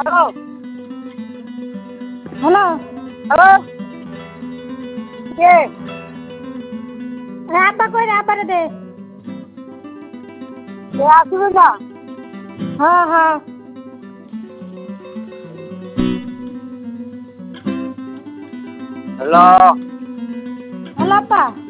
hello hello কে আব্বা কই রে আব্বারে দে কে আসবে না হ্যাঁ হ্যাঁ হ্যালো হ্যালো আব্বা